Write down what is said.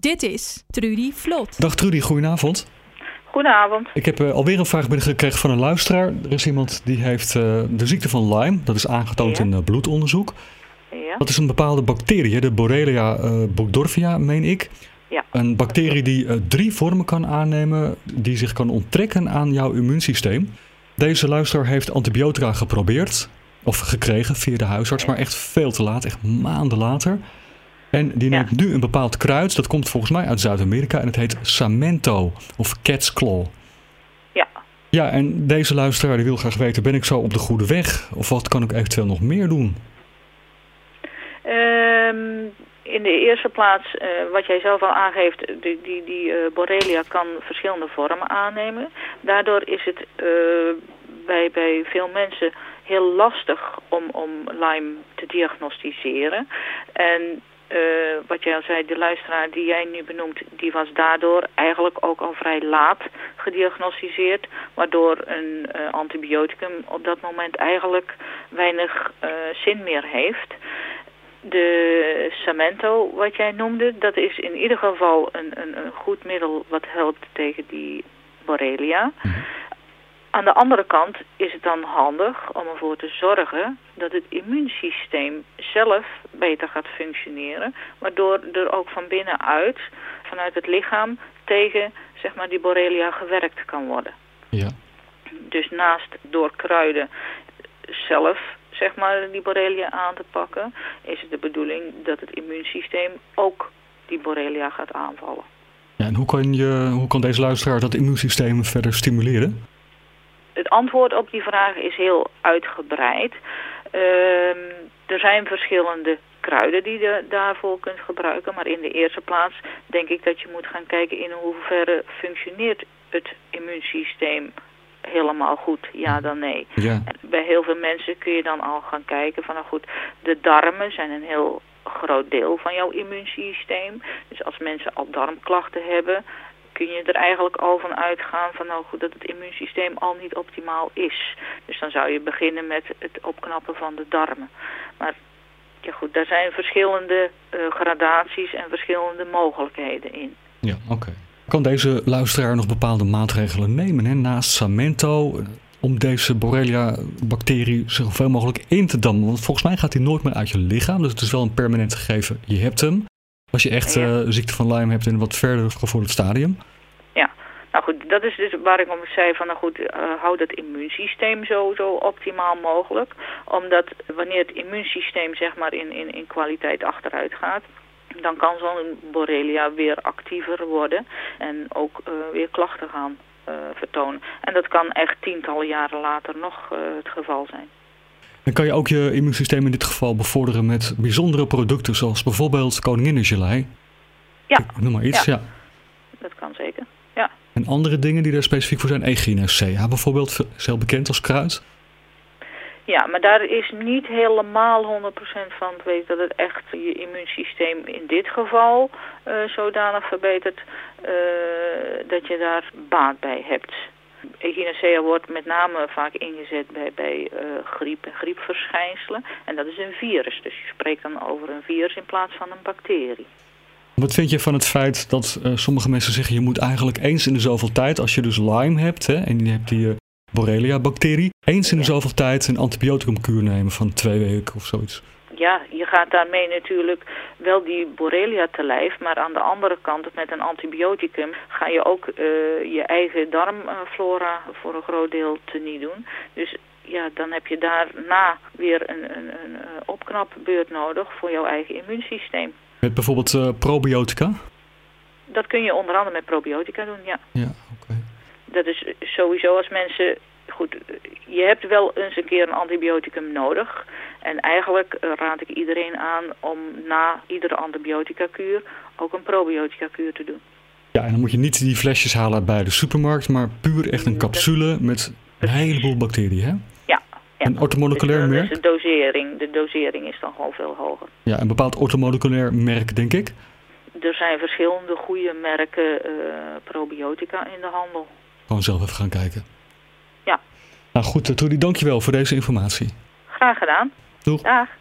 Dit is Trudy Vlot. Dag Trudy, goedenavond. Goedenavond. Ik heb alweer een vraag binnengekregen van een luisteraar. Er is iemand die heeft de ziekte van Lyme. Dat is aangetoond in bloedonderzoek. Ja. Dat is een bepaalde bacterie, de Borrelia burgdorfia, meen ik. Ja. Een bacterie die 3 vormen kan aannemen, die zich kan onttrekken aan jouw immuunsysteem. Deze luisteraar heeft antibiotica geprobeerd, of gekregen via de huisarts, maar echt veel te laat, echt maanden later. En die neemt nu een bepaald kruid, dat komt volgens mij uit Zuid-Amerika en het heet Samento of Cat's Claw. Ja. Ja, en deze luisteraar die wil graag weten, ben ik zo op de goede weg? Of wat kan ik eventueel nog meer doen? In de eerste plaats, wat jij zelf al aangeeft, die Borrelia kan verschillende vormen aannemen. Daardoor is het bij veel mensen heel lastig om Lyme te diagnosticeren. En wat jij al zei, de luisteraar die jij nu benoemt, die was daardoor eigenlijk ook al vrij laat gediagnosticeerd, waardoor een antibioticum op dat moment eigenlijk weinig zin meer heeft. De Samento, wat jij noemde, dat is in ieder geval een goed middel wat helpt tegen die Borrelia. Aan de andere kant is het dan handig om ervoor te zorgen dat het immuunsysteem zelf beter gaat functioneren, waardoor er ook van binnenuit, vanuit het lichaam, tegen zeg maar, die Borrelia gewerkt kan worden. Ja. Dus naast door kruiden zelf zeg maar die Borrelia aan te pakken, is het de bedoeling dat het immuunsysteem ook die Borrelia gaat aanvallen. Ja, en hoe kan deze luisteraar dat immuunsysteem verder stimuleren? Het antwoord op die vraag is heel uitgebreid. Er zijn verschillende kruiden die je daarvoor kunt gebruiken, maar in de eerste plaats denk ik dat je moet gaan kijken in hoeverre functioneert het immuunsysteem helemaal goed, ja dan nee. Ja. Bij heel veel mensen kun je dan al gaan kijken van, nou goed, de darmen zijn een heel groot deel van jouw immuunsysteem. Dus als mensen al darmklachten hebben, kun je er eigenlijk al van uitgaan van, nou goed, dat het immuunsysteem al niet optimaal is. Dus dan zou je beginnen met het opknappen van de darmen. Maar ja goed, daar zijn verschillende gradaties en verschillende mogelijkheden in. Ja, oké. Kan deze luisteraar nog bepaalde maatregelen nemen, hè, naast Samento, om deze Borrelia-bacterie zoveel mogelijk in te dammen? Want volgens mij gaat die nooit meer uit je lichaam, dus het is wel een permanent gegeven. Je hebt hem, als je echt ziekte van Lyme hebt in een wat verder gevorderd stadium. Ja, nou goed, dat is dus waar ik om zei van, nou goed, hou dat immuunsysteem zo optimaal mogelijk. Omdat wanneer het immuunsysteem zeg maar in kwaliteit achteruit gaat, dan kan zo'n Borrelia weer actiever worden en ook weer klachten gaan vertonen. En dat kan echt tientallen jaren later nog het geval zijn. Dan kan je ook je immuunsysteem in dit geval bevorderen met bijzondere producten, zoals bijvoorbeeld koninginnengelei. Ja. Noem maar iets, ja. Dat kan zeker, ja. En andere dingen die daar specifiek voor zijn, Echinacea bijvoorbeeld, is heel bekend als kruid. Ja, maar daar is niet helemaal 100% van te weten dat het echt je immuunsysteem in dit geval zodanig verbetert dat je daar baat bij hebt. Echinacea wordt met name vaak ingezet bij griep en griepverschijnselen. En dat is een virus, dus je spreekt dan over een virus in plaats van een bacterie. Wat vind je van het feit dat sommige mensen zeggen, je moet eigenlijk eens in de zoveel tijd, als je dus Lyme hebt, hè, en je hebt die Borrelia-bacterie, eens in de zoveel tijd een antibioticumkuur nemen van 2 weken of zoiets? Ja, je gaat daarmee natuurlijk wel die Borrelia te lijf, maar aan de andere kant met een antibioticum ga je ook je eigen darmflora voor een groot deel teniet doen. Dus ja, dan heb je daarna weer een opknapbeurt nodig voor jouw eigen immuunsysteem. Met bijvoorbeeld probiotica? Dat kun je onder andere met probiotica doen, ja. Ja, oké. Dat is sowieso als mensen... Goed, je hebt wel eens een keer een antibioticum nodig. En eigenlijk raad ik iedereen aan om na iedere antibiotica-kuur ook een probiotica-kuur te doen. Ja, en dan moet je niet die flesjes halen bij de supermarkt, maar puur echt een capsule met een heleboel bacteriën, hè? Ja. Een orthomoleculair merk? Dus de dosering is dan gewoon veel hoger. Ja, een bepaald orthomoleculair merk, denk ik? Er zijn verschillende goede merken probiotica in de handel. Gewoon zelf even gaan kijken. Ja. Nou goed, Trudy, dankjewel voor deze informatie. Graag gedaan. Doeg. Dag.